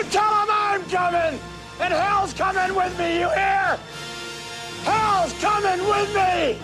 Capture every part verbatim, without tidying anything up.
You tell them I'm coming, and hell's coming with me, you hear? Hell's coming with me!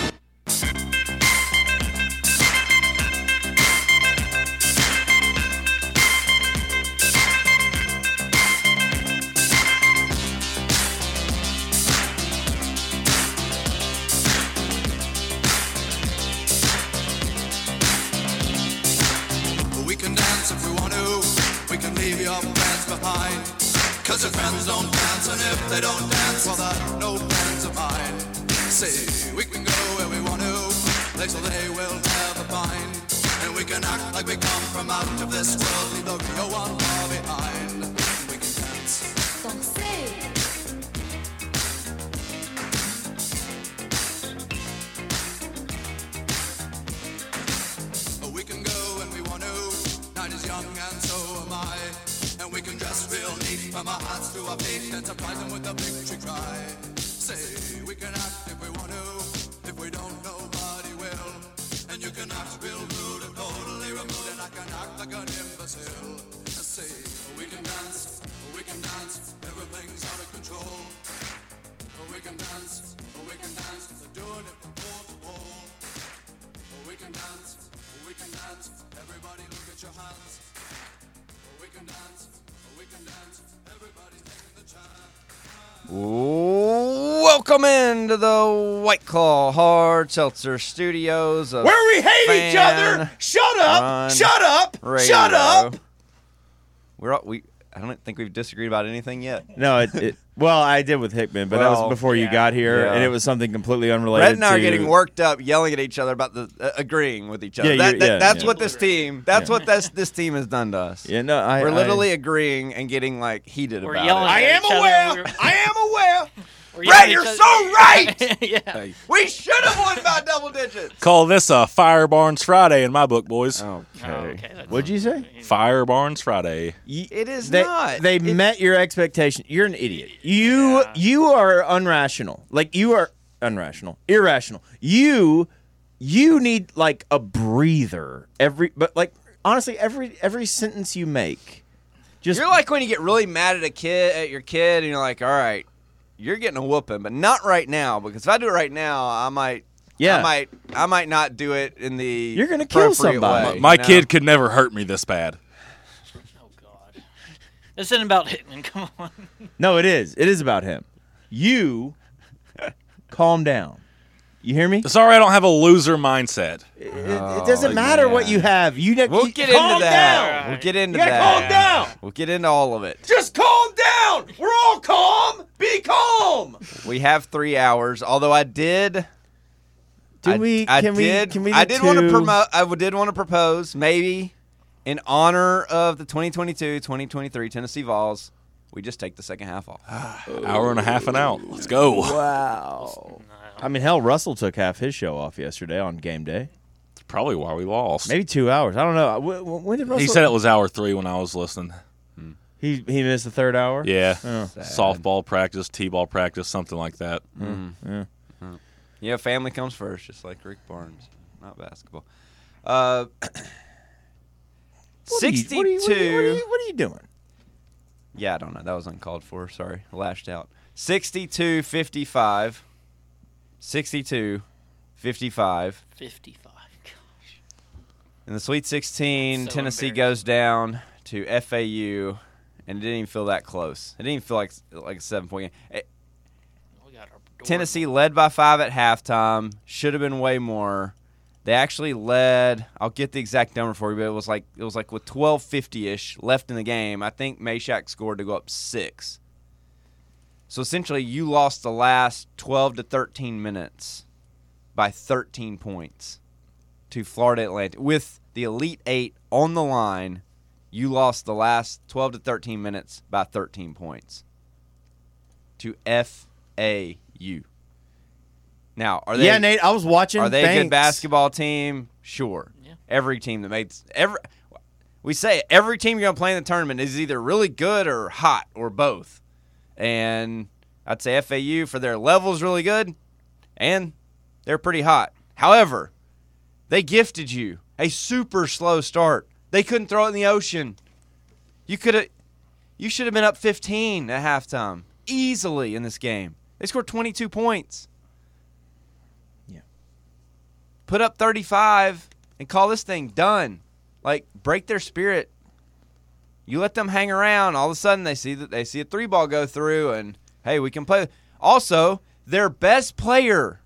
We can dance if we want to, we can leave your friends behind. Cause your friends don't dance, and if they don't dance, well, they're no friends of mine. See, we can go where we want to, places they will never find. And we can act like we come from out of this world, leave the real one far behind. We can dance. Danser. We can go when we want to, night is young and so am I. And we can dress real neat from our hearts to our feet and surprise them with a victory cry. Say, we can act if we want to, if we don't, nobody will. And you can act real rude and totally removed, and I can act like an imbecile. Say, we can dance, we can dance, everything's out of control. We can dance, we can dance, we're doing it from wall to wall. We can dance, we can dance, everybody look at your hands. We can dance, we can dance, everybody's taking the chance. Welcome into the White Claw Hard Seltzer Studios. Of Where we hate Fan each other. Shut up. Run Shut up. Radio. Shut up. We're all, we. I don't think we've disagreed about anything yet. No, it, it well, I did with Hickman, but that Well, was before you yeah. got here, Yeah. and it was something completely unrelated. Brett and I are to, getting worked up, yelling at each other about the uh, agreeing with each other. Yeah, That- you're- that- yeah, that's yeah. what this team. That's Yeah. what this this team has done to us. Yeah, no, I. We're I- literally agreeing and getting like heated We're about yelling it. I at am each other. aware. We're- I am aware. we're Brett, yelling you're at each so other. right. Yeah. We should have won by double digits. Call this a Fire Barns Friday in my book, boys. Okay. Oh, okay. that's- What'd you say? Fire Barns Friday. It is They, not. they It- met your expectation. You're an idiot. You Yeah. you are unrational. Like you are unrational, irrational. You you need like a breather every. But like honestly, every every sentence you make, just You're like when you get really mad at a kid, at your kid, and you're like, "All right, you're getting a whooping, but not right now, because if I do it right now, I might, Yeah. I might, I might not do it in the You're gonna kill appropriate somebody. way, My you know? kid could never hurt me this bad. Oh God. This isn't about Hickman. Come on. no, it is. It is about him. You calm down. You hear me? Sorry, I don't have a loser mindset. It, it doesn't matter what man. you have. You ne- We'll you- get calm into that. Down. We'll get into You gotta that. calm down. We'll get into all of it. Just calm down. We're all calm. Be calm. We have three hours. Although I did. Do I, we? I can did. we? Can we? I do did want to two? promote. I did want to propose, maybe, in honor of the twenty twenty-two twenty twenty-three Tennessee Vols, we just take the second half off. Hour and a half and out. Let's go. Wow. I mean, hell, Russell took half his show off yesterday on game day. That's probably why we lost. Maybe two hours. I don't know. When, when did Russell? He said it was hour three when I was listening. he he missed the third hour. Yeah. Oh. Softball practice, t-ball practice, something like that. Yeah. Yeah, family comes first, just like Rick Barnes, not basketball. Uh, What are you- sixty-two. What are, you, what, are you, what, are you, what are you doing? Yeah, I don't know. That was uncalled for. Sorry, lashed out. sixty-two fifty-five. sixty-two fifty-five. Fifty-five. Gosh. In the Sweet sixteen, So Tennessee embarrassing. goes down to F A U, and it didn't even feel that close. It didn't even feel like like a seven-point game. It- We got our door. Tennessee led by five at halftime. Should have been way more. They actually led. I'll get the exact number for you, but it was like it was like with twelve fifty-ish left in the game. I think Meshack scored to go up six. So essentially, you lost the last twelve to thirteen minutes by thirteen points to Florida Atlantic with the Elite Eight on the line. You lost the last twelve to thirteen minutes by thirteen points to F A U. Now, are they? yeah, Nate. I was watching. Are they a Thanks. good basketball team? Sure. Yeah. Every team that made every we say every team you're gonna play in the tournament is either really good or hot or both. And I'd say F A U for their level is really good, and they're pretty hot. However, they gifted you a super slow start. They couldn't throw it in the ocean. You could have You should have been up fifteen at halftime easily in this game. They scored twenty-two points. Yeah. Put up thirty-five and call this thing done. Like, break their spirit. You let them hang around. All of a sudden, they see that they see a three ball go through, and hey, we can play. Also, their best player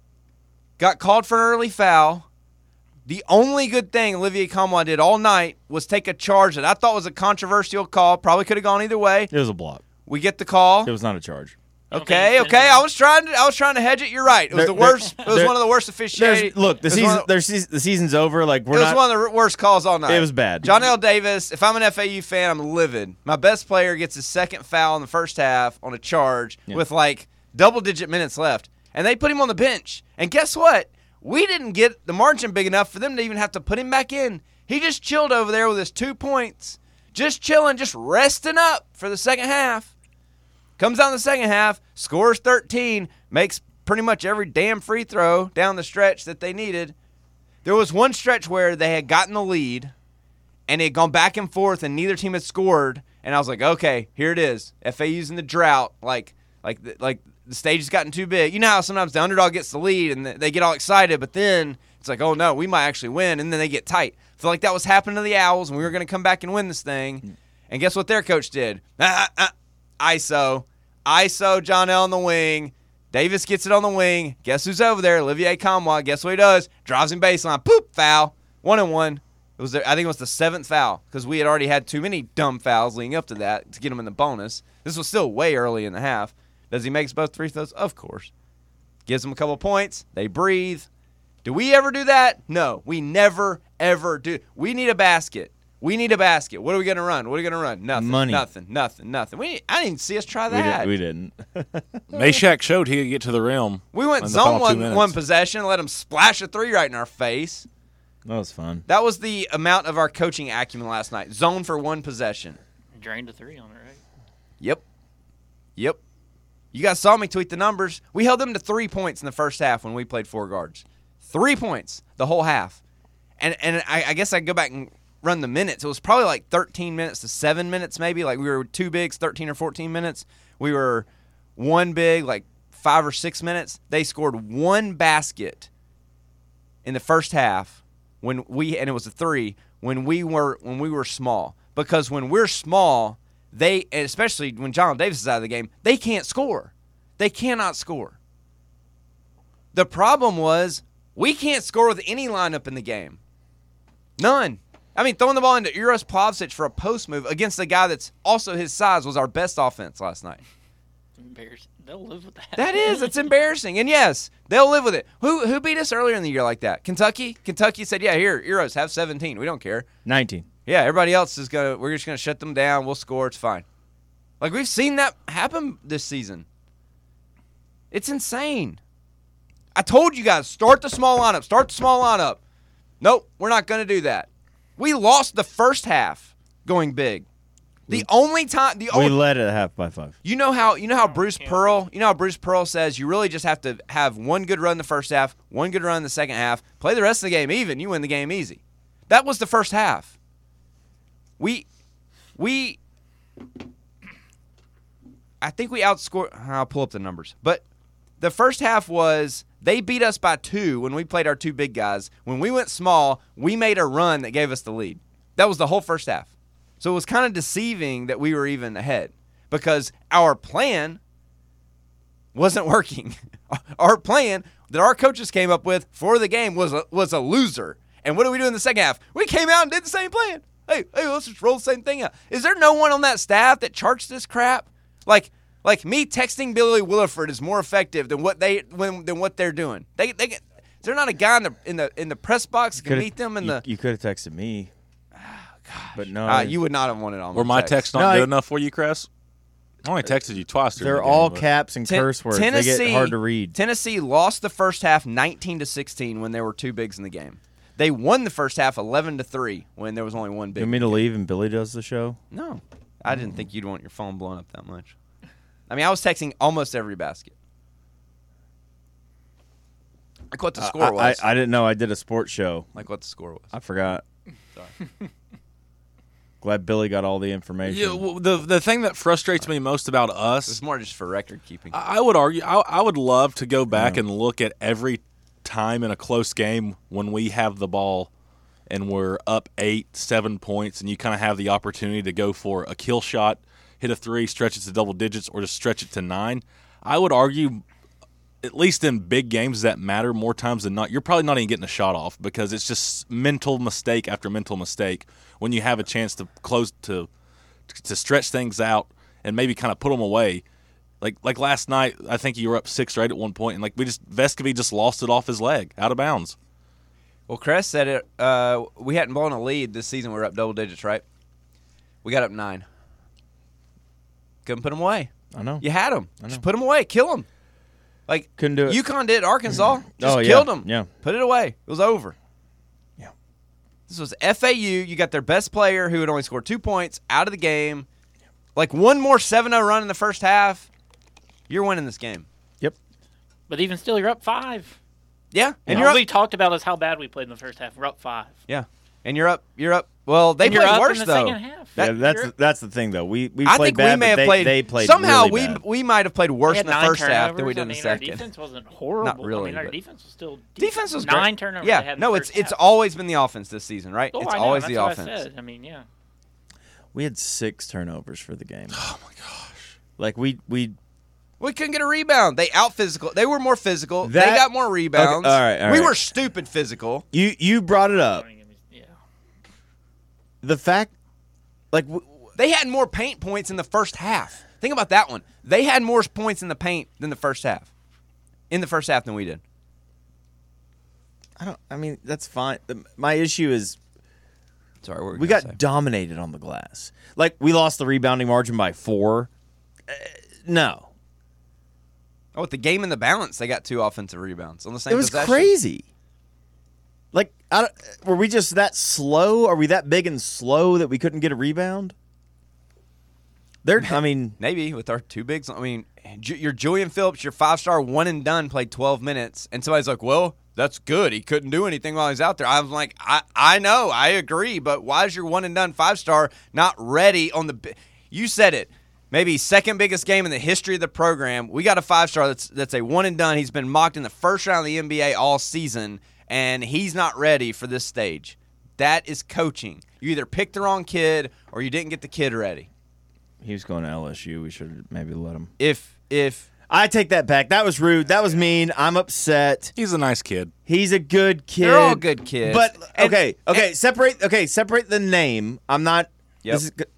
got called for an early foul. The only good thing Olivier Kamwa did all night was take a charge that I thought was a controversial call. Probably could have gone either way. It was a block. We get the call. It was not a charge. You don't Okay, think he okay. finished I was trying to. I was trying to hedge it. You're right. It was There- the worst. there- it was there- one of the worst officiating. There's, look, the it was season, one of- there's season, the season's over. Like we're It was not. one of the worst calls all night. It was bad. John L. Davis, if I'm an F A U fan, I'm livid. My best player gets his second foul in the first half on a charge Yeah. with like double-digit minutes left, and they put him on the bench. And guess what? We didn't get the margin big enough for them to even have to put him back in. He just chilled over there with his two points, just chilling, just resting up for the second half. Comes out in the second half, scores thirteen, makes pretty much every damn free throw down the stretch that they needed. There was one stretch where they had gotten the lead, and it had gone back and forth, and neither team had scored. And I was like, okay, here it is. F A U's in the drought. Like, like, like the stage has gotten too big. You know how sometimes the underdog gets the lead, and they get all excited, but then it's like, oh, no, we might actually win, and then they get tight. I feel like that was happening to the Owls, and we were going to come back and win this thing. And guess what their coach did? Ah, ah, I S O. I S O, John L. on the wing. Davis gets it on the wing. Guess who's over there? Olivier Kamwa. Guess what he does? Drives him baseline. Poop, foul. One and one. It was. The, I think it was the seventh foul because we had already had too many dumb fouls leading up to that to get him in the bonus. This was still way early in the half. Does he make both free throws? Of course. Gives them a couple points. They breathe. Do we ever do that? No, we never, ever do. We need a basket. We need a basket. What are we going to run? What are we going to run? Nothing. Money. Nothing. Nothing. Nothing. We. I didn't even see us try We, that. did, we didn't. Meshack showed he could get to the rim. We went in the zone final two one, minutes. one possession, let him splash a three right in our face. That was fun. That was the amount of our coaching acumen last night. Zone for one possession. Drained a three on it, right? Yep. Yep. You guys saw me tweet the numbers. We held them to three points in the first half when we played four guards. Three points the whole half. And and I, I guess I go back and run the minutes. It was probably like thirteen minutes to seven minutes maybe. Like we were two bigs, thirteen or fourteen minutes. We were one big, like five or six minutes. They scored one basket in the first half when we and it was a three when we were when we were small. Because when we're small, they and especially when John Davis is out of the game, they can't score. They cannot score. The problem was we can't score with any lineup in the game. None. I mean, throwing the ball into Uros Plavsic for a post move against a guy that's also his size was our best offense last night. Embarrassing. They'll live with that. That is. It's embarrassing. And, yes, they'll live with it. Who who beat us earlier in the year like that? Kentucky? Kentucky said, yeah, here, Uros, have seventeen. We don't care. nineteen. Yeah, everybody else is going to – we're just going to shut them down. We'll score. It's fine. Like, we've seen that happen this season. It's insane. I told you guys, start the small lineup. Start the small lineup. Nope, we're not going to do that. We lost the first half going big. The only time the We only, led at half by five. you know how you know how Bruce Pearl you know how Bruce Pearl says you really just have to have one good run in the first half, one good run in the second half, play the rest of the game even, you win the game easy. That was the first half. We we I think we outscored I'll pull up the numbers. But the first half was they beat us by two when we played our two big guys. When we went small, we made a run that gave us the lead. That was the whole first half. So it was kind of deceiving that we were even ahead because our plan wasn't working. Our plan that our coaches came up with for the game was a, was a loser. And what did we do in the second half? We came out and did the same plan. Hey, hey, let's just roll the same thing out. Is there no one on that staff that charts this crap? Like, like me texting Billy Williford is more effective than what they when, than what they're doing. They they get, is there not a guy in the in the in the press box that can Coulda- meet them in you, the? You could have texted me. But no. Uh, you would not have wanted on. Were my texts not No, good I- enough for you, Chris? I only texted you twice. during They're the game, all but- caps and Ten- curse words. Tennessee, they get hard to read. Tennessee lost the first half nineteen to sixteen when there were two bigs in the game. They won the first half eleven to three when there was only one big. You want me to leave and Billy does the show? No, I didn't think you'd want your phone blown up that much. I mean, I was texting almost every basket. Like what the Uh, score I, was. I, I didn't know I did a sports show. like what the score was. I forgot. Sorry. glad Billy got all the information. Yeah, well, the the thing that frustrates me most about It's us, more just for record keeping. I, I would argue, I, I would love to go back and look at every time in a close game when we have the ball and we're up eight, seven points, and you kind of have the opportunity to go for a kill shot, hit a three, stretch it to double digits, or just stretch it to nine. I would argue, at least in big games that matter more times than not, you're probably not even getting a shot off because it's just mental mistake after mental mistake when you have a chance to close to to stretch things out and maybe kind of put them away. Like like last night, I think you were up six or eight at one point, and like we just Vescovy just lost it off his leg, out of bounds. Well, Crest said it. Uh, we hadn't blown a lead this season. We were up double digits, right? We got up nine. Couldn't put them away. I know. You had them. Just put them away. Kill them. Like Couldn't do it. UConn did Arkansas. Just Oh, yeah. killed them. Yeah. Put it away. It was over. Yeah. This was F A U. You got their best player who had only scored two points out of the game. Like one more seven oh run in the first half. You're winning this game. Yep. But even still, you're up five. Yeah. And And you're all up. we talked about is how bad we played in the first half. We're up five. Yeah. And you're up. You're up. Well, they And you're played up worse, in the though. second half. Yeah, That- that's you're- that's the thing though. We we I played think bad, we may but have they, played. they played somehow really we bad. we might have played we worse had in the nine first half than we turnovers. did in the I mean, second. Our defense wasn't horrible. really, I mean, our but- defense was still decent. Defense was nine great. turnovers. Yeah, they had in no, the it's first it's half. always been the offense this season, right? Oh, it's I know, always that's the what offense. I said. I mean, yeah. We had six turnovers for the game. Oh my gosh! Like we we We couldn't get a rebound. They out physical. They were more physical. That- they got more rebounds. Okay, all right, all we right. were stupid physical. you you brought it up. Yeah. The fact, like w- They had more paint points in the first half. Think about that one. They had more points in the paint than the first half. In the first half than we did. I don't. I mean, that's fine. The, my issue is Sorry, what were we gonna got say? dominated on the glass. Like we lost the rebounding margin by four. Uh, no, Oh, with the game in the balance, they got two offensive rebounds on the same it was possession. crazy. Like, I don't, were we just that slow? Are we that big and slow that we couldn't get a rebound? There, I mean, Maybe with our two bigs. I mean, Ju- your Julian Phillips, your five-star one and done, played twelve minutes, and somebody's like, "Well, that's good. He couldn't do anything while he's out there." I'm like, I, I know, I agree, but why is your one and done five-star not ready on the? bi- You said it. Maybe second biggest game in the history of the program. We got a five-star that's that's a one and done. He's been mocked in the first round of the N B A all season, and he's not ready for this stage. That is coaching. You either picked the wrong kid or you didn't get the kid ready. he was going to L S U. We should have maybe let him. If if I take that back. That was rude. That was mean. I'm upset. He's a nice kid. He's a good kid. They're all good kids. But And- okay, okay, separate. Okay, separate the name. I'm not. Yep. This is good.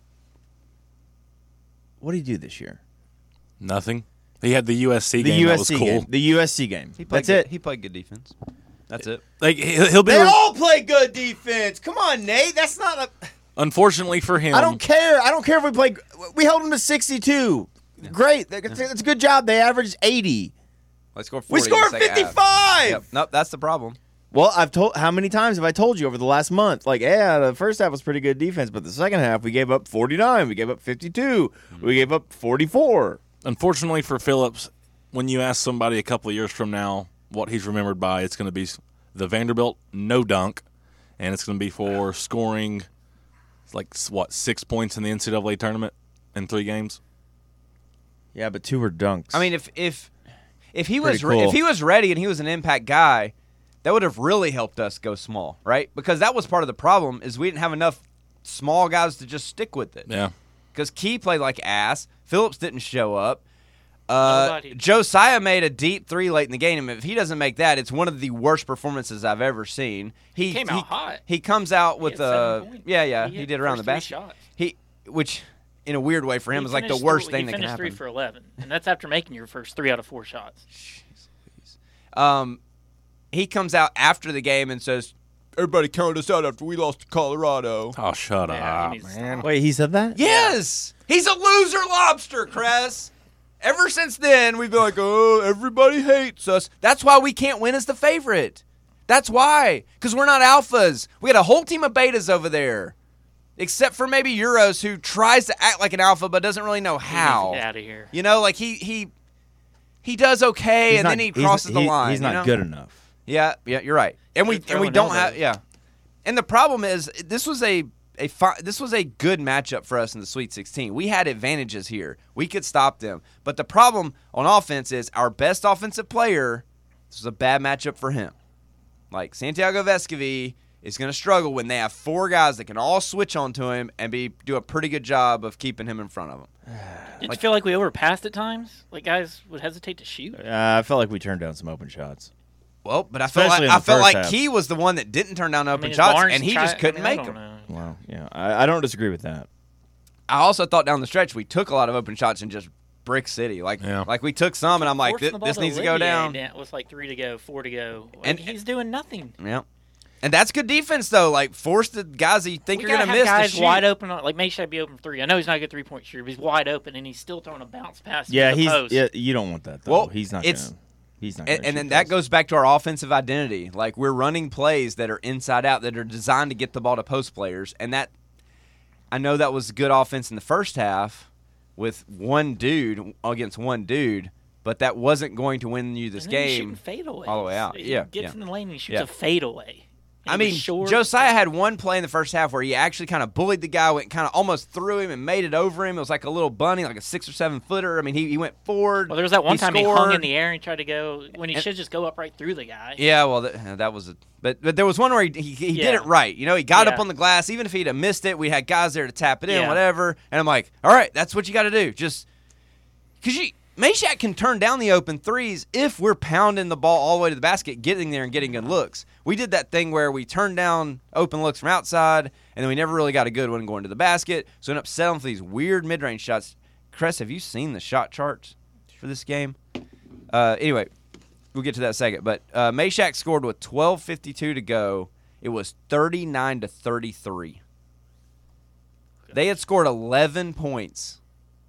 What did he do this year? Nothing. He had the U S C The game. U that S was C cool. game. The U S C game. He played That's good, it. He played good defense. That's it. Like he'll he'll be. They all play good defense. Come on, Nate. That's not a. Unfortunately for him, I don't care. I don't care if we play. We held them to sixty-two. Great. That's that's a good job. They averaged eighty. Let's score We forty in the scored second half. fifty-five. Yep. Nope, that's the problem. Well, I've told. How many times have I told you over the last month? Like, yeah, the first half was pretty good defense, but the second half we gave up forty-nine. We gave up fifty-two. We gave up forty-four. Unfortunately for Phillips, when you ask somebody a couple of years from now what he's remembered by, it's going to be the Vanderbilt no dunk, and it's going to be for scoring like what six points in the N C double A tournament in three games. Yeah, but two were dunks. I mean, if if if he Pretty was re- cool. if he was ready and he was an impact guy, that would have really helped us go small, right? Because that was part of the problem is we didn't have enough small guys to just stick with it. Yeah. Because Key played like ass. Phillips didn't show up. Uh, Nobody. Josiah made a deep three late in the game. If he doesn't make that, it's one of the worst performances I've ever seen. He, He came out hot. He comes out with had seven uh, points. yeah, yeah. He He, hit did the around the first three basket. shots. He, which in a weird way for him He is like the finished worst three- thing that he can finished happen. three for eleven, and that's after making your first three out of four shots. Um, he comes out after the game and says, "Everybody counted us out after we lost to Colorado." Oh, shut Yeah, he up, needs to man. wait, he said that? Yes, he's a loser lobster, Cress. Ever since then, we've been like, "Oh, everybody hates us." That's why we can't win as the favorite. That's why, because we're not alphas. We got a whole team of betas over there, except for maybe Euros, who tries to act like an alpha but doesn't really know how. Get out of here. You know, like he he he does okay, He's and not- then he he's- crosses the he- line. He's you not know? good enough. Yeah, yeah, you're right. And we They're and we throwing don't have elbows. yeah. And the problem is this was a a fi- this was a good matchup for us in the Sweet sixteen. We had advantages here. We could stop them. But the problem on offense is our best offensive player, this was a bad matchup for him. Like, Santiago Vescovi is going to struggle when they have four guys that can all switch onto him and be do a pretty good job of keeping him in front of him. Did Like- you feel like we overpassed at times? Like guys would hesitate to shoot? Uh, I felt like we turned down some open shots. Well, but I felt Especially like in I the felt first like half. Key was the one that didn't turn down I open mean, is shots, Barnes and he try- just couldn't I mean, make I don't them. know. Wow. Yeah, I, I don't disagree with that. I also thought down the stretch we took a lot of open shots and just brick city. Like, Yeah. like we took some, and I'm like, Forcing this, the ball this to needs to go Olivier down. down with like three to go, four to go. Like, And- he's doing nothing. Yeah, and that's good defense though. Like, force the guys that you think We you're gotta gonna have miss guys to shoot. wide open. on- Like May should be open for three. I know he's not a good three point shooter, but he's wide open and he's still throwing a bounce pass. Yeah, to the he's post. yeah. You don't want that though. Well, he's not. it's- gonna, he's not. And, gonna and then shoot that those. goes back to our offensive identity. Like, we're running plays that are inside out that are designed to get the ball to post players, and that I know that was good offense in the first half with one dude against one dude, but that wasn't going to win you this And then he's game. shooting fadeaways. all the way out. He Yeah, gets yeah. in the lane and he shoots Yeah. a fadeaway. And I he was mean, short. Josiah had one play in the first half where he actually kind of bullied the guy, went kind of almost through him and made it over him. It was like a little bunny, like a six or seven footer. I mean, he, he went forward. Well, there was that one he time he scored. hung in the air and he tried to go when he And- should just go up right through the guy. Yeah, well, that, that was a but but there was one where he he, he did Yeah. it right. You know, he got up Yeah. on the glass. Even if he'd have missed it, we had guys there to tap it in, Yeah. whatever. And I'm like, all right, that's what you got to do. Just because you Meshack can turn down the open threes if we're pounding the ball all the way to the basket, getting there and getting good looks. We did that thing where we turned down open looks from outside, and then we never really got a good one going to the basket. So we ended up settling for these weird mid-range shots. Cress, have you seen the shot charts for this game? Uh, anyway, we'll get to that in a second. But uh, Meshack scored with twelve fifty-two to go. It was thirty-nine to thirty-three. They had scored eleven points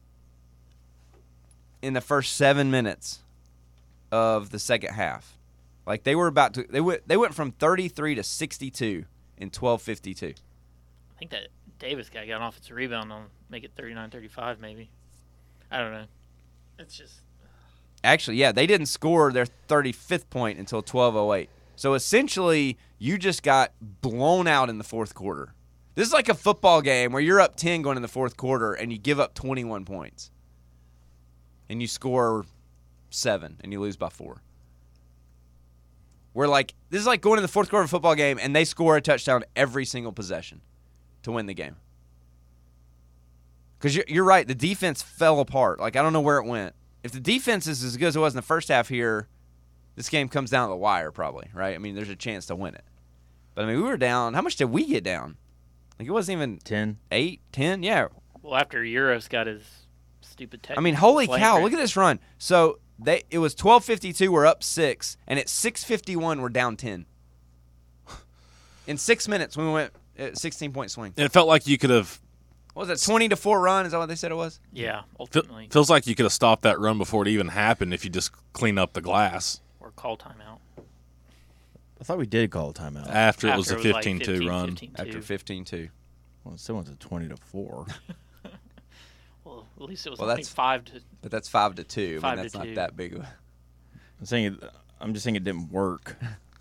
in the first seven minutes of the second half. Like, they were about to they went they went from thirty-three to sixty-two in twelve fifty-two. I think that Davis guy got an offensive rebound on make it thirty-nine thirty-five maybe. I don't know. It's just Actually, yeah, they didn't score their thirty-fifth point until twelve oh eight. So essentially, you just got blown out in the fourth quarter. This is like a football game where you're up ten going in the fourth quarter and you give up twenty-one points. And you score seven and you lose by four. We're like, this is like going in the fourth quarter of a football game and they score a touchdown every single possession to win the game. Because you're, you're right, the defense fell apart. Like, I don't know where it went. If the defense is as good as it was in the first half here, this game comes down to the wire probably, right? I mean, there's a chance to win it. But, I mean, we were down. How much did we get down? Like, it wasn't even ten. eight, ten? Yeah. well after Euros got his stupid tech. I mean, holy cow, flagrant. look at this run. So, they it was twelve fifty-two, we're up six, and at six fifty-one, we're down ten. In six minutes, we went at sixteen-point swing. And it felt like you could have. What was it, twenty to four run? Is that what they said it was? Yeah, fe- ultimately Feels like you could have stopped that run before it even happened if you just clean up the glass or call timeout. I thought we did call a timeout. after it was a After like fifteen two fifteen, run. fifteen two. After fifteen two. Well, it still went to twenty to four. Well, at least it was Well, only that's- five to. But that's five to two. I Five mean, to that's not two. that big of a. I'm saying it, I'm just saying it didn't work.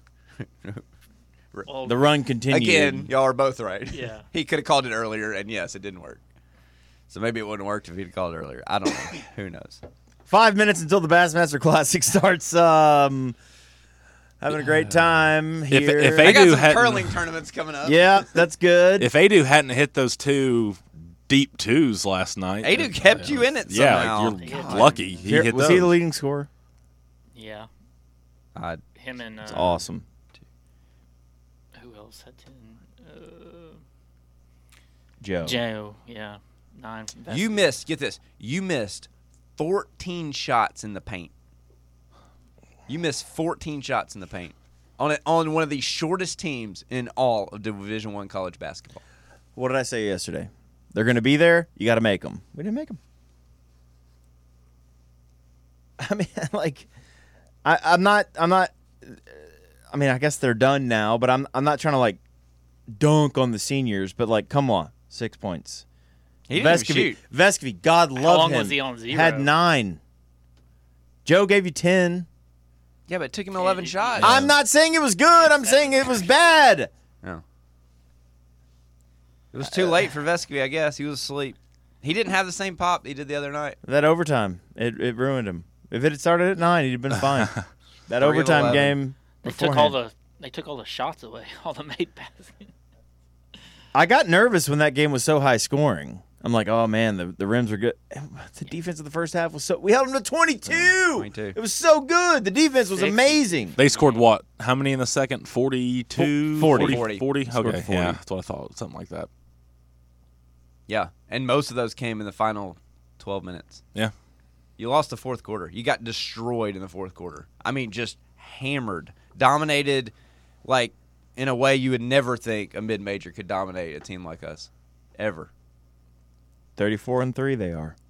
Well, The run continued. Again, y'all are both right. Yeah. He could have called it earlier, and yes, it didn't work. So maybe it wouldn't have worked if he'd called it earlier. I don't know. Who knows? Five minutes until the Bassmaster Classic starts. Um, having a great time If- here. if I they got do some hadn't- curling tournaments coming up. yeah, that's good. If Adu hadn't hit those two deep twos last night, Adu kept you in it yeah, somehow. you're God. lucky. He Here- hit was those. he the leading scorer? yeah, I, him and uh, It's awesome. who else had ten? Uh, Joe. Joe, yeah, nine. That's- you missed, get this, you missed fourteen shots in the paint. You missed fourteen shots in the paint on it, on one of the shortest teams in all of Division One college basketball. What did I say yesterday? They're going to be there. You got to make them. We didn't make them. I mean, like, I, I'm not. I'm not. I mean, I guess they're done now, but I'm. I'm not trying to like dunk on the seniors, but like, come on, six points. He didn't even Vescovi, shoot. Vescovi, God love long him. was he on zero? Had nine. Joe gave you ten. Yeah, but it took him eleven Yeah. shots. I'm not saying it was good. I'm saying it was bad. No. It It was too late for Vescovy, I guess. He was asleep. He didn't have the same pop he did the other night. That overtime, it, it ruined him. If it had started at nine, he'd have been fine. That overtime eleven. game. They took all beforehand. the they took all the shots away, all the made baskets. I got nervous when that game was so high scoring. I'm like, oh man, the, the rims were good. The defense of the first half was so. We held them to twenty-two. twenty-two. It was so good. The defense was sixty. amazing. They scored what? How many in the second? forty-two? forty. forty? forty? Scored Okay, forty. yeah, that's what I thought. Something like that. Yeah, and most of those came in the final twelve minutes. Yeah. You lost the fourth quarter. You got destroyed in the fourth quarter. I mean, just hammered. Dominated, like, in a way you would never think a mid-major could dominate a team like us. Ever. thirty-four and three they are.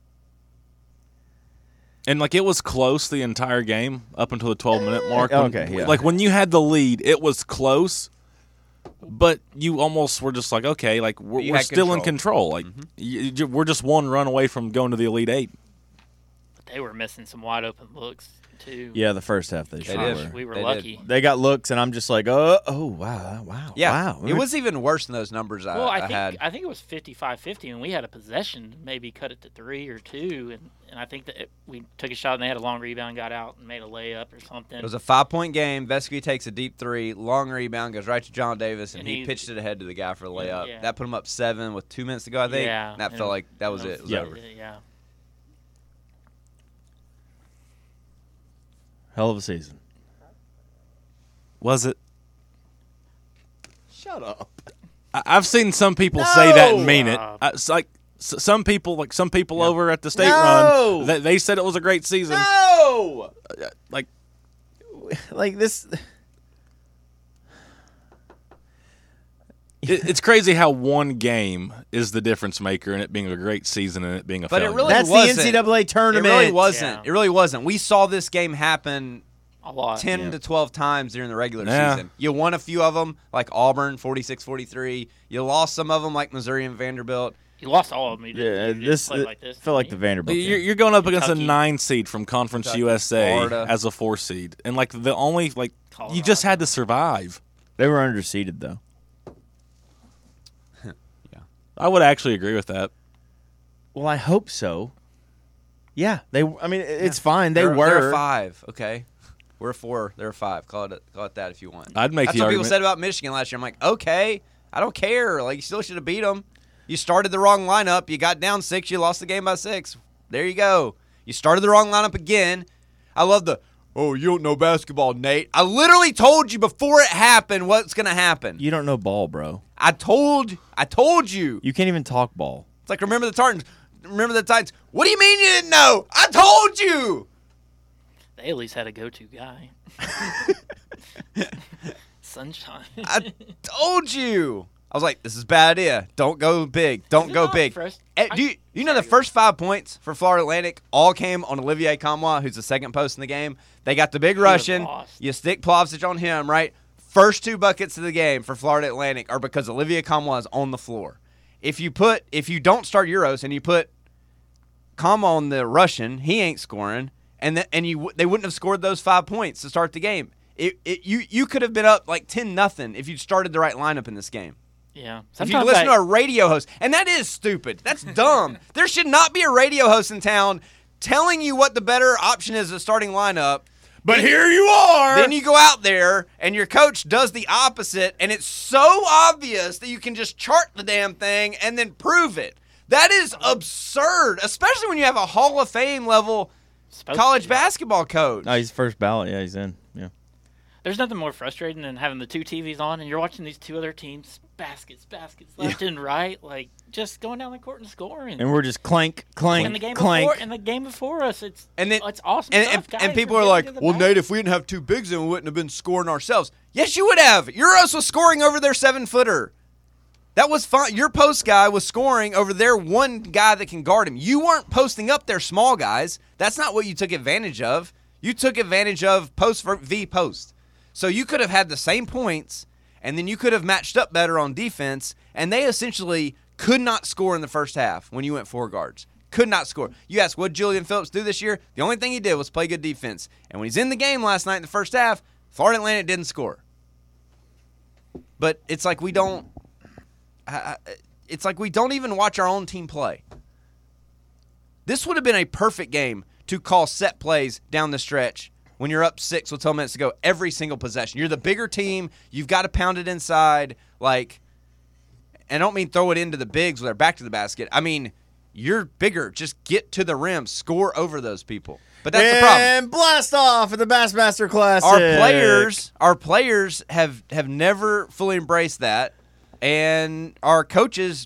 And, like, it was close the entire game up until the twelve-minute mark. When- Okay, yeah. Like, when you had the lead, it was close, but you almost were just like, okay, like, we're, You we're had still in control. control. Like, you, you- we're just one run away from going to the Elite Eight. But they were missing some wide open looks too. Yeah, the first half they, They sure did. were. We were They did. lucky. They got looks, and I'm just like, oh, oh, wow, wow, Yeah, wow. it was even worse than those numbers I, Well, I I think had. I think it was fifty-five fifty, and we had a possession, maybe cut it to three or two, and, and I think that it, we took a shot and they had a long rebound, got out and made a layup or something. It was a five-point game. Vescovy takes a deep three. Long rebound goes right to John Davis, and, And he, he- pitched it ahead to the guy for the layup. Yeah. That put him up seven with two minutes to go, I think. yeah, And that and felt like that was and it. It was Yeah. over. Yeah, Hell of a season. Was it? Shut up. I- I've seen some people say that and No! mean it. Uh, I, it's like s- some people, like some people over at the state No! run, they, they said it was a great season. No! Like, Like this. it, it's crazy how one game is the difference maker, and it being a great season and it being a But it failure. really That's the wasn't. N C double A It tournament. really wasn't. Yeah. It really wasn't. We saw this game happen a lot. ten Yeah. to twelve times during the regular Yeah. season. You won a few of them, like Auburn, forty-six forty-three. You lost some of them, like Missouri and Vanderbilt. You lost all of them. You didn't, Yeah, you didn't this play like this. felt like the Vanderbilt. You're, game. you're going up against a Kentucky. nine seed from Conference Kentucky, U S A Florida. as a four seed, and like the only like you just Colorado. had to survive. They were underseeded though. I would actually agree with that. Well, I hope so. Yeah, they. I mean, it's fine. They They're, were They're a five, okay? We're a four. They're a five. Call it call it that if you want. I'd make That's the what argument. people said about Michigan last year. I'm like, okay, I don't care. Like, you still should have beat them. You started the wrong lineup. You got down six. You lost the game by six. There you go. You started the wrong lineup again. I love the, oh, you don't know basketball, Nate. I literally told you before it happened what's going to happen. You don't know ball, bro. I told I told you. You can't even talk ball. It's like, remember the Tartans. Remember the Titans. What do you mean you didn't know? I told you. They at least had a go-to guy. Sunshine. I told you. I was like, this is a bad idea. Don't go big. Don't Is it go not big. first- Eh, I- do you, you know the sorry, go first five points for Florida Atlantic all came on Olivier Kamwa, who's the second post in the game. They got the big would've Russian. lost. You stick Plavsic on him, right? First two buckets of the game for Florida Atlantic are because Olivier Kamwa is on the floor. If you put, if you don't start Euros and you put Kamwa on the Russian, he ain't scoring, and the, and you they wouldn't have scored those five points to start the game. It, it you you could have been up like ten nothing if you started the right lineup in this game. Yeah. If you Sometimes listen I, to a radio host, and that is stupid. That's dumb. There should not be a radio host in town telling you what the better option is of starting lineup. But here you are. Then you go out there and your coach does the opposite, and it's so obvious that you can just chart the damn thing and then prove it. That is absurd, especially when you have a Hall of Fame level supposed college to. basketball coach. Oh, he's first ballot. Yeah, he's in. Yeah. There's nothing more frustrating than having the two T Vs on and you're watching these two other teams baskets, baskets left and right, like just going down the court and scoring. And we're just clank, clank, in the game clank. before, in the game before us, it's And then- it's awesome And, stuff, and, guys. and people We're are getting like, to the well, back. Nate, if we didn't have two bigs, then we wouldn't have been scoring ourselves. Yes, you would have. Euros was scoring over their seven-footer. That was fine. Your post guy was scoring over their one guy that can guard him. You weren't posting up their small guys. That's not what you took advantage of. You took advantage of post v post. So you could have had the same points, and then you could have matched up better on defense, and they essentially could not score in the first half when you went four guards. Could not score. You ask, what did Julian Phillips do this year? The only thing he did was play good defense. And when he's in the game last night in the first half, Florida Atlantic didn't score. But it's like we don't I, I, it's like we don't even watch our own team play. This would have been a perfect game to call set plays down the stretch when you're up six with twelve minutes to go every single possession. You're the bigger team. You've got to pound it inside. Like, and I don't mean throw it into the bigs with their back to the basket. I mean, you're bigger. Just get to the rim. Score over those people. But that's the problem. And blast off at the Bassmaster Classic. Our players, our players have, have never fully embraced that, and our coaches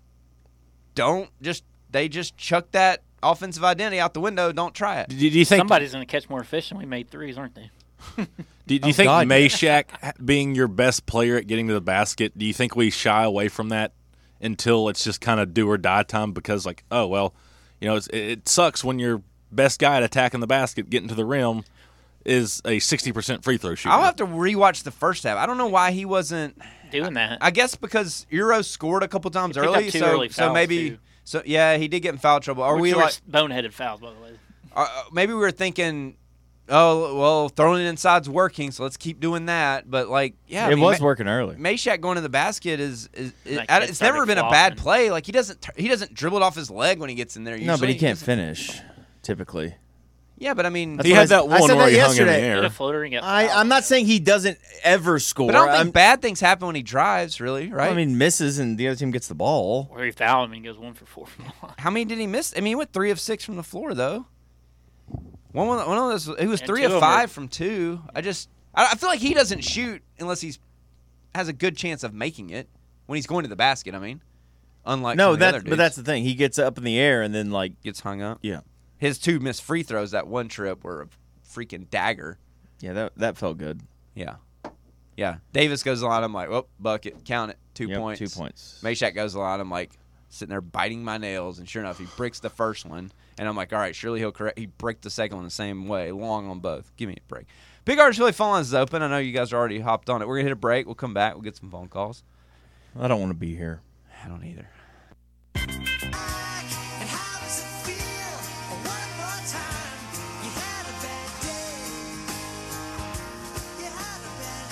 don't just they just chuck that offensive identity out the window. Don't try it. Do, do you think Somebody's going to catch more fish than we made threes, aren't they? Do, do you Oh, think God, yeah. Meshack being your best player at getting to the basket, do you think we shy away from that until it's just kind of do or die time? Because, like, oh, well, you know, it's, it, it sucks when your best guy at attacking the basket, getting to the rim, is a sixty percent free throw shooter. I'll have to rewatch the first half. I don't know why he wasn't Doing that. I guess because Euro scored a couple times He picked up early, two so early so fouls, maybe too. so yeah, he did get in foul trouble. Are Which we were like boneheaded fouls, by the way. uh, maybe we were thinking, oh well, throwing it inside's working, so let's keep doing that. But like, yeah, I It mean, was Ma- working early. Meshack going to the basket is, is, is That I- kid it's never started been a bad flopping. play. Like he doesn't t- he doesn't dribble it off his leg when he gets in there. Usually. No, but he can't doesn't- finish, typically. Yeah, but I mean, That's he what had I- that I one said where that he hung in the yesterday. Hit air. a floater and get I, fouled. I'm not saying he doesn't ever score. but I don't think I'm- bad things happen when he drives. Really, right? I mean, misses and the other team gets the ball. Where he fouled him and he goes one for four from the line. how many did he miss? I mean, he went three of six from the floor though. One one one of those, he was And three two of of 'em five were- from two. I just, I, I feel like he doesn't shoot unless he's has a good chance of making it when he's going to the basket. I mean, unlike some No, of the other that dudes. but that's the thing. He gets up in the air and then like gets hung up. yeah, His two missed free throws that one trip were a freaking dagger. yeah, that that felt good. Yeah, yeah. Davis goes on. I'm like, oh, bucket, count it, two Yep, points. two points. Meshack goes on. I'm like sitting there biting my nails, and sure enough, he breaks the first one, and I'm like, all right, surely he'll correct. He break the second one the same way, long on both. Give me a break. Big Artist Really Fun Lines is open. I know you guys are already hopped on it. We're gonna hit a break. We'll come back. We'll get some phone calls. I don't want to be here. I don't either. And how does it feel? One more time. You had a bad day. You had a bad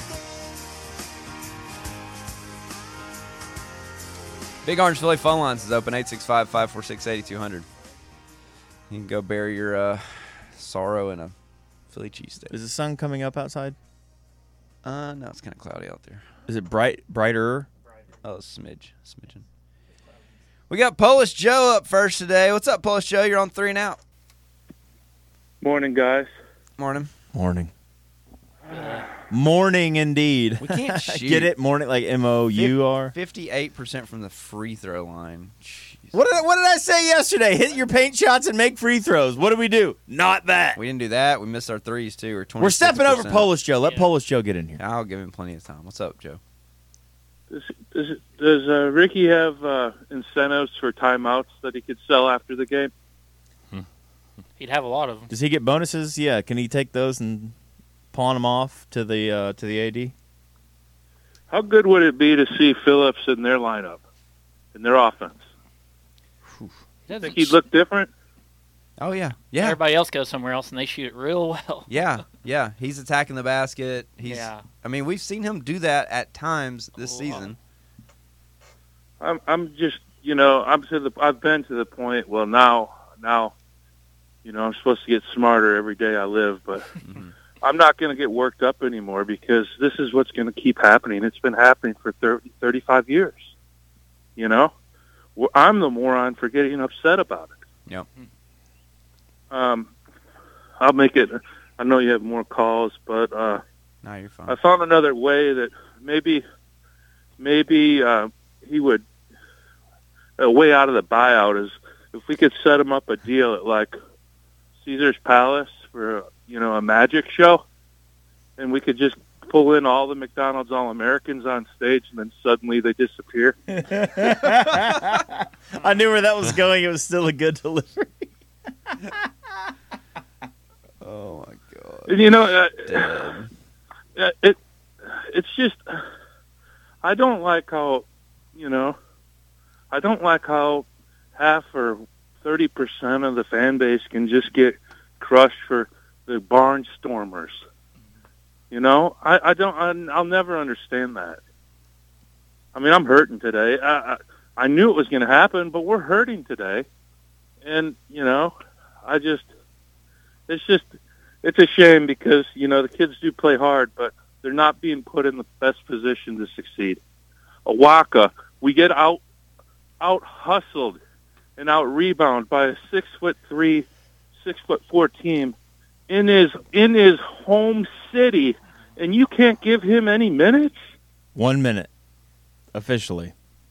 day. Big Orange Philly Phone Lines is open. eight six five, five four six, eight two zero zero. You can go bury your uh, sorrow in a Philly cheesesteak. Is the sun coming up outside? Uh, no, it's kind of cloudy out there. Is it bright, brighter? Oh, smidge, smidgen. We got Polish Joe up first today. What's up, Polish Joe? You're on three and out. Morning, guys. Morning. Morning. Morning, indeed. We can't shoot. Get it? Morning, like M O U R. Fifty-eight percent from the free throw line. Jeez. What did, I, what did I say yesterday? Hit your paint shots and make free throws. What do we do? Not that. We didn't do that. We missed our threes too. We're, We're stepping over Polish. Polish Joe. Let Yeah. Polish Joe get in here. I'll give him plenty of time. What's up, Joe? Does does, does uh, Ricky have uh, incentives for timeouts that he could sell after the game? He'd have a lot of them. Does he get bonuses? Yeah. Can he take those and pawn them off to the uh, to the A D? How good would it be to see Phillips in their lineup, in their offense? He doesn't Think he'd sh- look different? Oh yeah, yeah, Everybody else goes somewhere else and they shoot it real well. yeah, yeah. He's attacking the basket. He's. Yeah. I mean, we've seen him do that at times this A lot. season. I'm I'm just you know I'm to the I've been to the point. Well, now now, you know I'm supposed to get smarter every day I live, but Mhm. I'm not going to get worked up anymore because this is what's going to keep happening. It's been happening for thirty, thirty-five years. You know, Well, I'm the moron for getting upset about it. Yep. Um, I'll make it. I know you have more calls, but uh, No, you're fine. I found another way that maybe, maybe uh, he would. A way out of the buyout is if we could set him up a deal at like Caesar's Palace for you know a magic show, and we could just pull in all the McDonald's All-Americans on stage, and then suddenly they disappear. I knew where that was going. It was still a good delivery. Oh my god. And, you know, uh, Dead. uh, it it's just I don't like how you know I don't like how half or thirty percent of the fan base can just get crushed for the barnstormers. You know, I, I don't I, I'll never understand that. I mean, I'm hurting today. I, I I knew it was going to happen, but we're hurting today. And, you know, I just, it's just, it's a shame because, you know, the kids do play hard, but they're not being put in the best position to succeed. Awaka, we get out, out hustled and out rebounded by a six foot three, six foot four team in his, in his home city. And you can't give him any minutes? One minute, officially.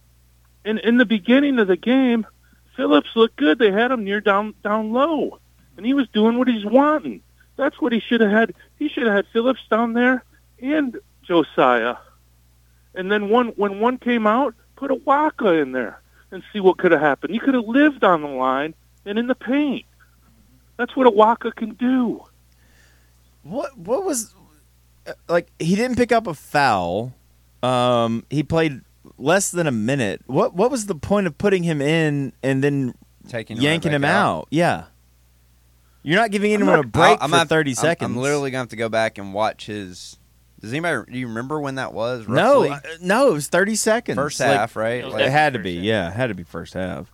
In in the beginning of the game, Phillips looked good. They had him near down down low, and he was doing what he's wanting. That's what he should have had. He should have had Phillips down there and Josiah. And then one when one came out, put a Waka in there and see what could have happened. He could have lived on the line and in the paint. That's what a Waka can do. What what was like? He didn't pick up a foul. Um, he played less than a minute. What what was the point of putting him in and then Taking him yanking right him back out? out. Yeah, you're not giving anyone not- a break I'm for not- thirty I'm- seconds. I'm literally gonna have to go back and watch his. Does anybody? Do you remember when that was? no, Roughly? uh, no. It was thirty seconds. First Like, half, right? It was It Like, had to First be. half. Yeah, it had to be first half.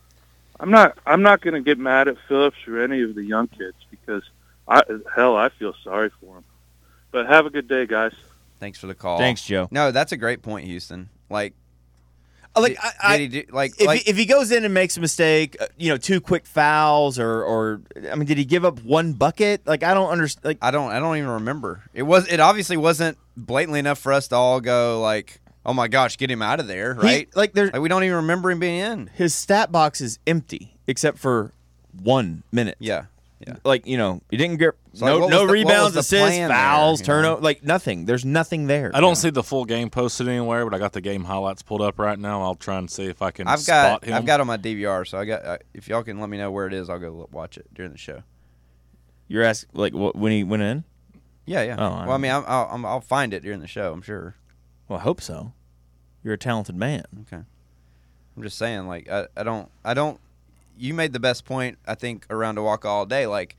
I'm not I'm not going to get mad at Phillips or any of the young kids because I hell I feel sorry for them. But have a good day, guys. thanks for the call. Thanks, Joe. No, that's a great point, Houston. Like, Like did, I, I, did he do, like, if like he, if he goes in and makes a mistake, uh, you know, two quick fouls, or or I mean, did he give up one bucket? Like I don't understand. Like I don't I don't even remember. It was it obviously wasn't blatantly enough for us to all go like, oh my gosh, get him out of there, he- right? like there, Like we don't even remember him being in. his stat box is empty except for one minute. Yeah, yeah. Like you know, he didn't get So, like, no what no was the- what rebounds, was the assists, plan there, fouls, you know? turnover, like nothing. There's nothing there. I don't see the full game posted anywhere, but I got the game highlights pulled up right now. I'll try and see if I can I've spot got him. I've got on my D V R, so I got. Uh, if y'all can let me know where it is, I'll go look, watch it during the show. You're asking like what, when he went in? Yeah, yeah. Oh, I well, I mean, I'm, I'll I'm, I'll find it during the show. I'm sure. Well, I hope so. You're a talented man. Okay. I'm just saying, like, I, I don't, I don't. You made the best point, I think, around Awaka all day. Like,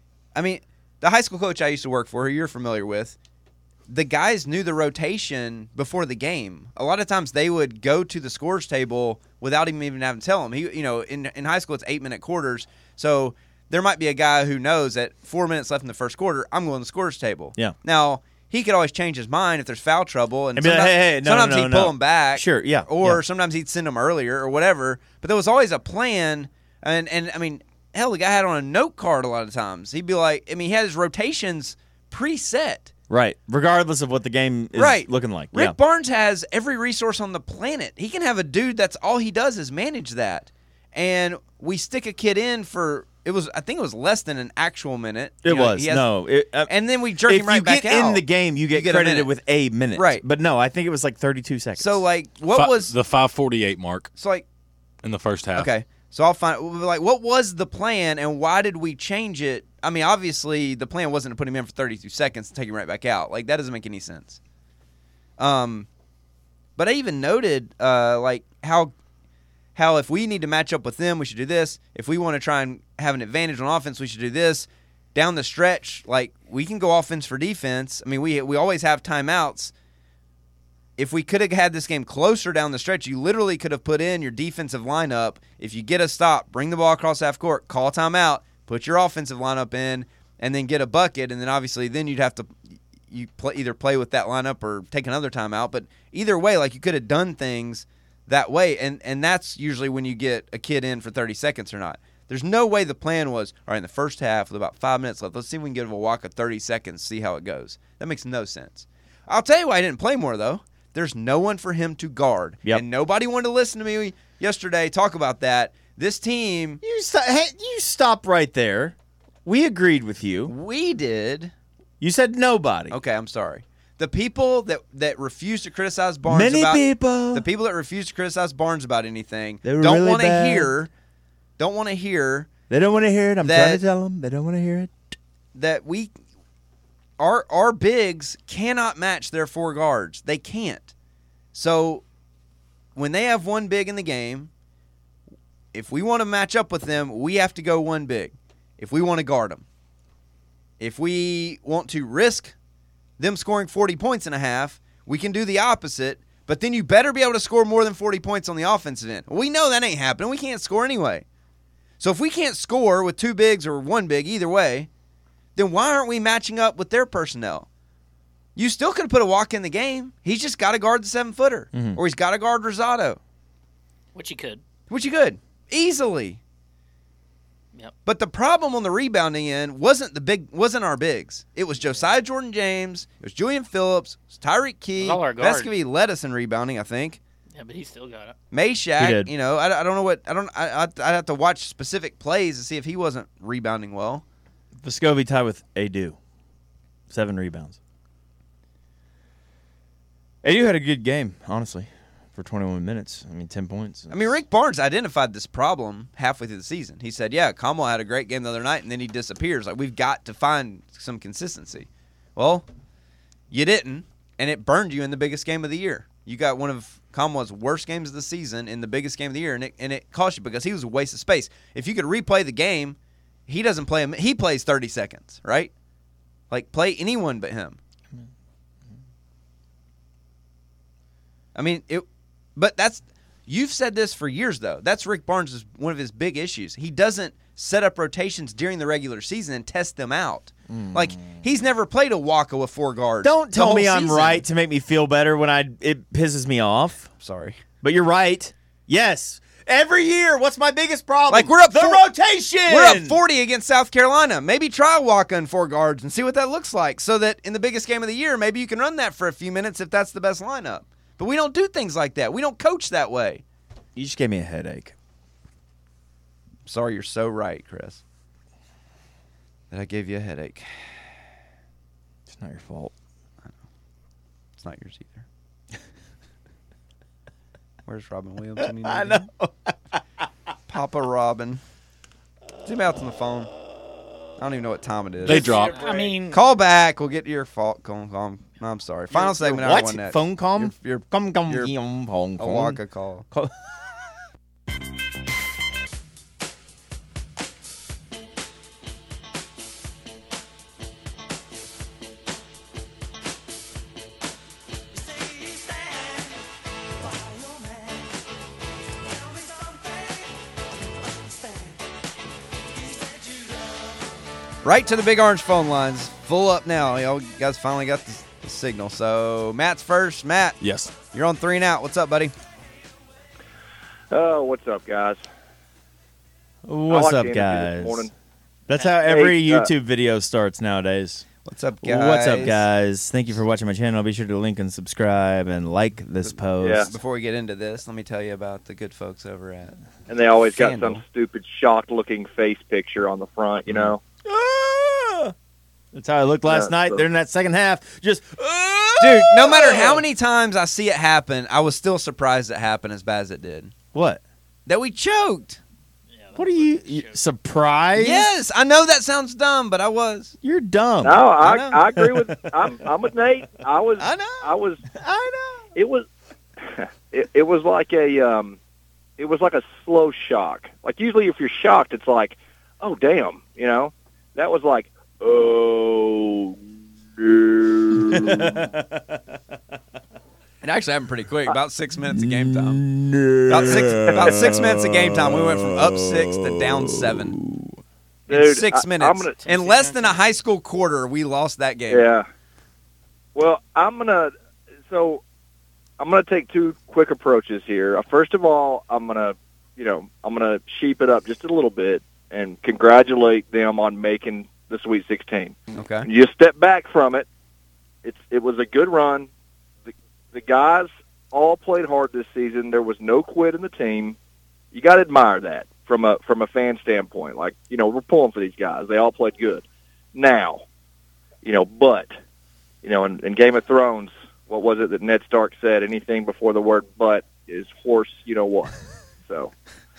I mean, the high school coach I used to work for, who you're familiar with, the guys knew the rotation before the game. A lot of times they would go to the scores table without him even having to tell them. He, you know, in in high school it's eight minute quarters, so there might be a guy who knows that four minutes left in the first quarter, I'm going to the scores table. Yeah. Now he could always change his mind if there's foul trouble, and And be like, sometimes, hey, hey, no, no, sometimes no, he'd no. pull him back. Sure, yeah, Or yeah. sometimes he'd send them earlier or whatever. But there was always a plan, and and I mean, hell, the guy had on a note card a lot of times. He'd be like, I mean, he had his rotations preset. Right. Regardless of what the game is Right. looking like. Rick yeah. Barnes has every resource on the planet. He can have a dude that's all he does is manage that. And we stick a kid in for it was I think it was less than an actual minute. It You know, was he has- no. It, uh, and then we jerk if him right you back get out. in the game, you get, get a credited minute. with a minute. Right. But no, I think it was like thirty-two seconds. So like what Fi- was the five forty-eight mark so like in the first half? okay. So I'll find like what was the plan and why did we change it? I mean, obviously the plan wasn't to put him in for thirty-two seconds and take him right back out. Like that doesn't make any sense. Um, but I even noted uh like how how if we need to match up with them, we should do this. If we want to try and have an advantage on offense, we should do this. Down the stretch, like we can go offense for defense. I mean, we we always have timeouts. If we could have had this game closer down the stretch, you literally could have put in your defensive lineup. If you get a stop, bring the ball across half court, call timeout, put your offensive lineup in, and then get a bucket. And then obviously then you'd have to you play, either play with that lineup or take another timeout. But either way, like you could have done things that way. And, and that's usually when you get a kid in for thirty seconds or not. There's no way the plan was, all right, in the first half with about five minutes left, let's see if we can give Awaka thirty seconds, see how it goes. That makes no sense. I'll tell you why I didn't play more, though. There's no one for him to guard. Yep. And nobody wanted to listen to me yesterday talk about that. This team, you stop. Hey, you stop right there. We agreed with you. we did. You said nobody. Okay, I'm sorry. The people that, that refuse to criticize Barnes Many about people. the people that refuse to criticize Barnes about anything They were don't really want to bad. hear don't want to hear They don't want to hear it. I'm That- trying to tell them. They don't want to hear it. that we our our bigs cannot match their four guards. They can't. So when they have one big in the game, if we want to match up with them, we have to go one big. If we want to guard them. If we want to risk them scoring forty points in a half, we can do the opposite, But then you better be able to score more than forty points on the offensive end. We know that ain't happening. We can't score anyway. So if we can't score with two bigs or one big, either way, then why aren't we matching up with their personnel? You still could have put a walk in the game. He's just got to guard the seven-footer. Mm-hmm. Or he's got to guard Rosado. Which he could. Which you could. Easily. Yep. But the problem on the rebounding end wasn't the big, wasn't our bigs. It was Josiah Jordan-James. It was Julian Phillips. It was Tyreek Key. It was all our guards. Vescovy led us in rebounding, I think. Yeah, but he still got it. He Meshack, did. you know, I, I don't know what, I don't, I, I'd I'd have to watch specific plays to see if he wasn't rebounding well. Vescovy tied with Adu. Seven rebounds. Adu had a good game, honestly, for twenty-one minutes. I mean, ten points. I mean, Rick Barnes identified this problem halfway through the season. He said, yeah, Kamala had a great game the other night, and then he disappears. Like, we've got to find some consistency. Well, you didn't, and it burned you in the biggest game of the year. You got one of Kamala's worst games of the season in the biggest game of the year, and it, and it cost you because he was a waste of space. If you could replay the game, he doesn't play him. He plays thirty seconds, right? Like, play anyone but him. I mean, it, but that's, you've said this for years, though. That's Rick Barnes' one of his big issues. He doesn't set up rotations during the regular season and test them out. Mm. Like, he's never played a Waka with four guards. Don't tell me I'm season. right to make me feel better when I it pisses me off. Sorry. But you're right. Yes. Every year, what's my biggest problem? Like, we're up the four, rotation. We're up forty against South Carolina. Maybe try Waka and four guards and see what that looks like so that in the biggest game of the year, maybe you can run that for a few minutes if that's the best lineup. But we don't do things like that. We don't coach that way. You just gave me a headache. Sorry, you're so right, Chris. That I gave you a headache. It's not your fault. I know. It's not yours either. Where's Robin Williams? I know. Papa Robin. Zoom out on the phone. I don't even know what time it is. They dropped. I mean, Call back. We'll get to your fault. Call, call. No, I'm sorry. Final segment. What? One next. Phone call? Your, your, Come, come, your- come, phone a call. Waka call. Call- Right to the Big Orange phone lines. Full up now. Y'all guys finally got the, the signal. So Matt's first. Matt, Yes. you're on three and out. What's up, buddy? Oh, what's up, guys? What's I up, watched the interview guys? this morning. That's how every Hey, uh, YouTube video starts nowadays. What's up, guys? What's up, guys? Thank you for watching my channel. Be sure to link and subscribe and like this post. Yeah. Before we get into this, let me tell you about the good folks over at. And they always got Scandal. some stupid shocked-looking face picture on the front, you know? Ah! That's how I looked last Yeah, night. so- During that second half. Just, Dude, no matter how many times I see it happen, I was still surprised it happened as bad as it did. What? That we choked. yeah, that What are was you, a you joke. surprised? Yes, I know that sounds dumb, but I was. You're dumb. No, I, I know. I, agree with I'm, I'm with Nate. I was, I know. I was, I know. it was, it, it was like a, um, it was like a slow shock. Like usually if you're shocked, it's like, oh, damn, you know? That was like, oh, no. It actually happened pretty quick, about six minutes of game time. About six, about six minutes of game time, we went from up six to down seven. In Dude, six I- minutes. I'm gonna- In less than a high school quarter, we lost that game. Yeah. Well, I'm gonna. So, I'm gonna take two quick approaches here. Uh, First of all, I'm gonna, you know, I'm gonna sheep it up just a little bit and congratulate them on making the Sweet sixteen. Okay. And you step back from it. It's it was a good run. The, the guys all played hard this season. There was no quit in the team. You got to admire that from a from a fan standpoint. Like, you know, we're pulling for these guys. They all played good. Now, you know, but, you know, in, in Game of Thrones, what was it that Ned Stark said? Anything before the word "but" is horse. You know what? So,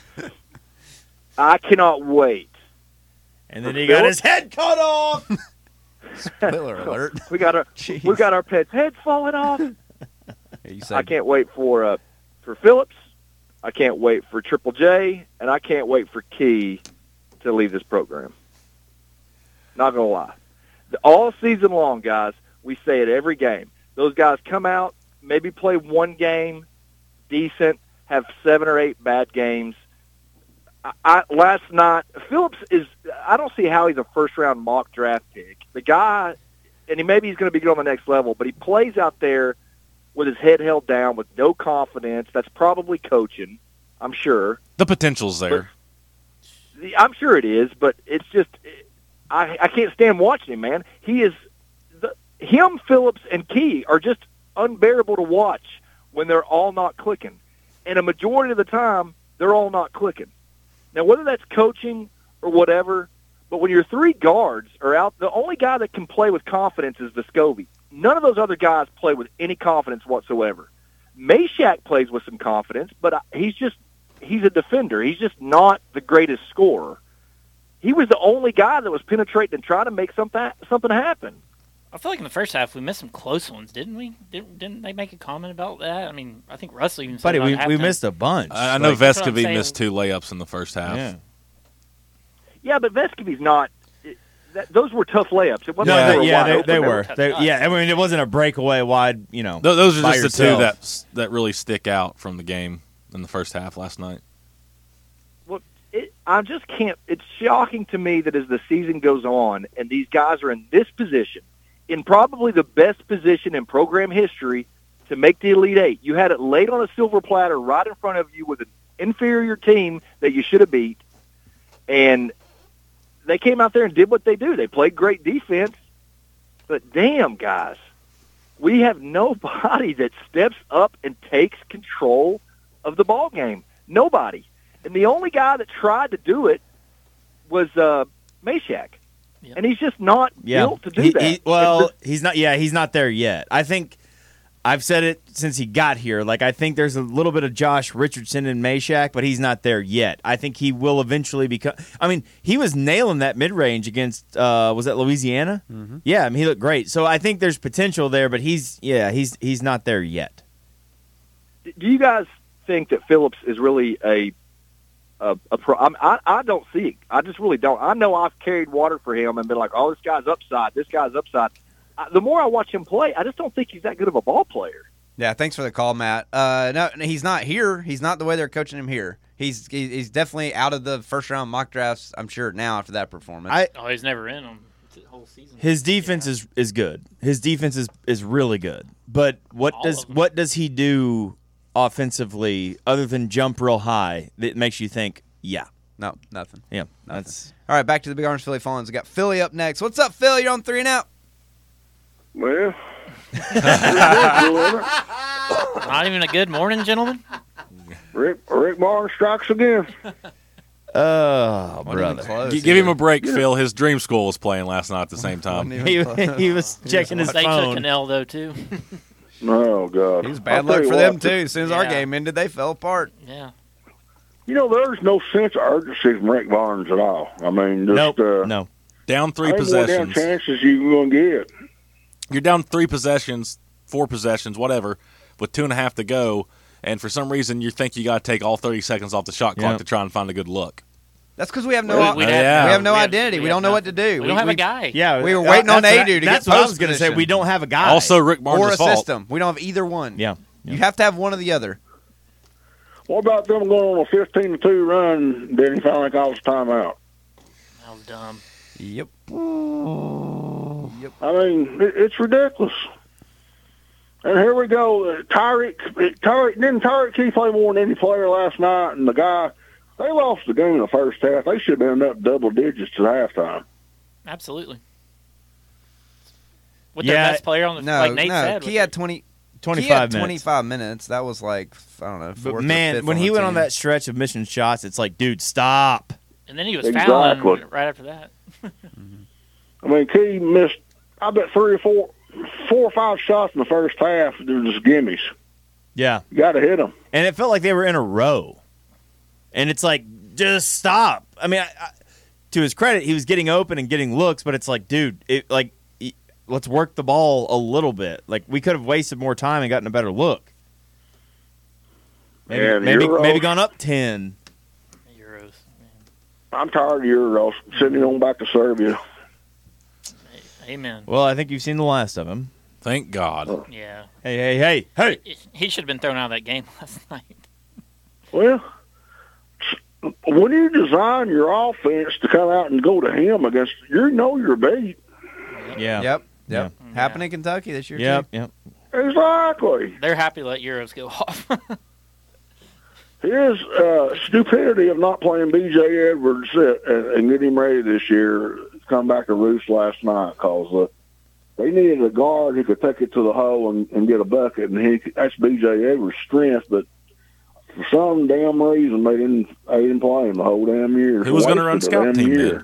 I cannot wait. And then he got his head cut off. Spoiler alert. We got our Jeez. we got our pets' heads falling off. You I said, can't wait for uh, for Phillips. I can't wait for Triple J, and I can't wait for Key to leave this program. Not gonna lie, The- all season long, guys, we say it every game. Those guys come out, maybe play one game decent, have seven or eight bad games. I, I, last night, Phillips is – I don't see how he's a first-round mock draft pick. The guy – and he, maybe he's going to be good on the next level, but he plays out there with his head held down with no confidence. That's probably coaching, I'm sure. The potential's there. But, I'm sure it is, but it's just I, I can't stand watching him, man. He is the, him, Phillips, and Key are just unbearable to watch when they're all not clicking. And a majority of the time, they're all not clicking. Now, whether that's coaching or whatever, but when your three guards are out, the only guy that can play with confidence is Vescovi. None of those other guys play with any confidence whatsoever. Meshack plays with some confidence, but he's just he's a defender. He's just not the greatest scorer. He was the only guy that was penetrating and trying to make something something happen. I feel like in the first half we missed some close ones, didn't we? Didn't, didn't they make a comment about that? I mean, I think Russell even said Buddy, it we, on we halftime. missed a bunch. I, I know Like, That's what I'm Vescovi saying. missed two layups in the first half. yeah. Yeah, but Vescovi's not. That, those were tough layups. It wasn't No, like they, they were yeah, wide they, open. they They were were. tough They, shots. yeah, I mean, it wasn't a breakaway wide, you know. Th- those are by just the yourself. two that that really stick out from the game in the first half last night. Well, it, I just can't. It's shocking to me that as the season goes on and these guys are in this position, in probably the best position in program history to make the Elite Eight. You had it laid on a silver platter right in front of you with an inferior team that you should have beat, and they came out there and did what they do. They played great defense, but damn, guys, we have nobody that steps up and takes control of the ball game. Nobody. And the only guy that tried to do it was uh, Meshack. Yep. And he's just not Yeah. built to do He- that. he- well, And he's not. Yeah, he's not there yet. I think I've said it since he got here. Like, I think there's a little bit of Josh Richardson and Meshack, but he's not there yet. I think he will eventually become. I mean, he was nailing that mid range against. Uh, was that Louisiana? Mm-hmm. Yeah, I mean, he looked great. So I think there's potential there, but he's yeah, he's he's not there yet. the, do you guys think that Phillips is really a a, a pro? I, I I don't see it. I just really don't. I know I've carried water for him and been like, oh, this guy's upside. This guy's upside. I, the more I watch him play, I just don't think he's that good of a ball player. Yeah, thanks for the call, Matt. Uh, no, he's not here. He's not the way they're coaching him here. He's he's definitely out of the first round mock drafts, I'm sure, now after that performance. I Oh, he's never in them the whole season. his defense is is good. His defense is, is really good. But what All does of them. what does he do offensively other than jump real high that makes you think, yeah, no, nothing. yeah, that's All right, back to the Big Orange Philly Phones. We got Philly up next. What's up, Phil? You're on three and out. Well, Not even a good morning, gentlemen. Rick, Rick Barnes strikes again. oh Wasn't even brother. close G- give him either. a break, Phil. His dream school was playing last night at the same time. Wasn't even He, close. he was checking his They took phone. an L though too. Oh, God. It was bad I'll tell luck you for them, what, too. As soon as our Yeah. game ended, they fell apart. Yeah. You know, there's no sense of urgency from Rick Barnes at all. I mean, just, Nope, uh, no. Down three ain't more damn possessions. chances you going to get. You're down three possessions, four possessions, whatever, with two and a half to go, and for some reason you think you got to take all thirty seconds off the shot clock Yeah. to try and find a good look. That's because we have no We- we we, have- have no we have- identity. we We, have don't know what to nothing. do. We don't have a guy. Yeah, We were uh, waiting on that's what I- Adu to That's get what I was post going to say. position. We don't have a guy. Also, Rick Barnes' or a fault. system. We don't have either one. yeah. You have to have one or the other. What about them going on a fifteen to two run, then he finally calls timeout? That was dumb. Yep. I mean, it, it's ridiculous. And here we go. Uh, Tyreek, Tyreek, didn't Tyreek Key play more than any player last night? And the guy, they lost the game in the first half. They should have been up double digits to halftime. Absolutely. With Yeah, their best player on the No, like Nate no. said. He with had the- twenty. twenty-five he had minutes. twenty-five minutes. That was like, I don't know. But fourth or man, fifth when on he the went on team. that stretch of missing shots, it's like, dude, stop. and then he was Exactly. fouling right after that. I mean, Key missed, I bet, three or four, four or five shots in the first half. They're just gimmies. Yeah. You got to hit them. And it felt like they were in a row. And it's like, just stop. I mean, I, I, to his credit, he was getting open and getting looks, but it's like, dude, it, like, e- let's work the ball a little bit. Like, we could have wasted more time and gotten a better look. Maybe, And maybe, Euros- maybe gone up ten. Euros. Man. I'm tired of Euros sending on back to Serbia. Amen. Well, I think you've seen the last of him. Thank God. Yeah. Hey, hey, hey, hey. He should have been thrown out of that game last night. Well, when you design your offense to come out and go to him against, you know you're beat. Yeah. Yep. Yep. Yeah. Happened in Kentucky this year, Yep. too. Yep. Exactly. They're happy to let Euros go off. His uh, stupidity of not playing B J Edwards and, and getting him ready this year come back to roost last night because uh, they needed a guard who could take it to the hole and, and get a bucket, and he that's B J Edwards' strength, but for some damn reason they didn't, they didn't play him the whole damn year. Who was going to run scout team then?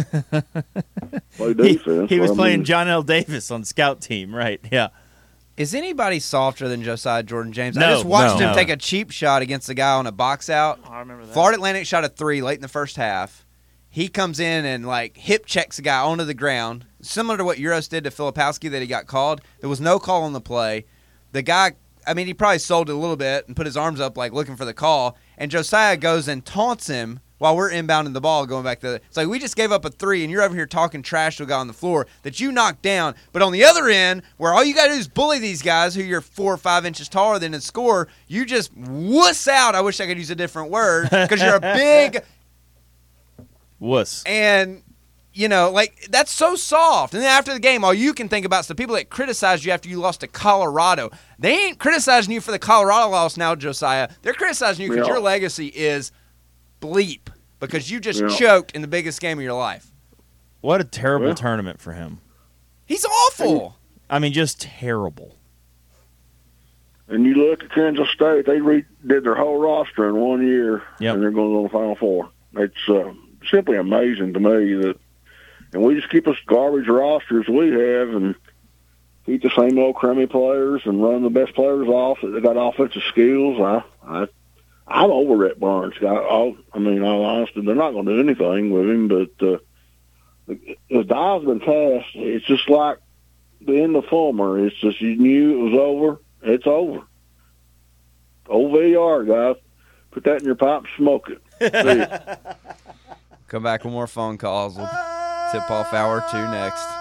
Play He, defense. he was I playing mean, John L. Davis on scout team, right? Yeah. Is anybody softer than Josiah Jordan James? I No, just watched no. him take a cheap shot against the guy on a box out. I remember that. Florida Atlantic shot a three late in the first half. He comes in and, like, hip checks the guy onto the ground, similar to what Euros did to Filipowski that he got called. There was no call on the play. The guy, I mean, he probably sold it a little bit and put his arms up, like, looking for the call. And Josiah goes and taunts him while we're inbounding the ball, going back to the – it's like, we just gave up a three, and you're over here talking trash to a guy on the floor that you knocked down. But on the other end, where all you got to do is bully these guys who you're four or five inches taller than and score, you just wuss out. I wish I could use a different word because you're a big – Wuss. And, you know, like, that's so soft. And then after the game, all you can think about is the people that criticized you after you lost to Colorado. They ain't criticizing you for the Colorado loss now, Josiah. They're criticizing you because Yeah. your legacy is bleep because you just Yeah. choked in the biggest game of your life. What a terrible Well. tournament for him. He's awful. I mean, just terrible. and you look at Kansas State, they redid their whole roster in one year, Yep. and they're going to go to the Final Four. It's uh, simply amazing to me that, and we just keep us garbage rosters we have and keep the same old crummy players and run the best players off that got offensive skills. I, I, I'm over Rhett Barnes. I, I, I mean, all honesty, they're not going to do anything with him, but uh, the, the die's been cast. It's just like the end of Fulmer. It's just you knew it was over. It's over. O V R, guys. Put that in your pipe and smoke it. See ya. Come back with more phone calls. We'll tip off hour two next.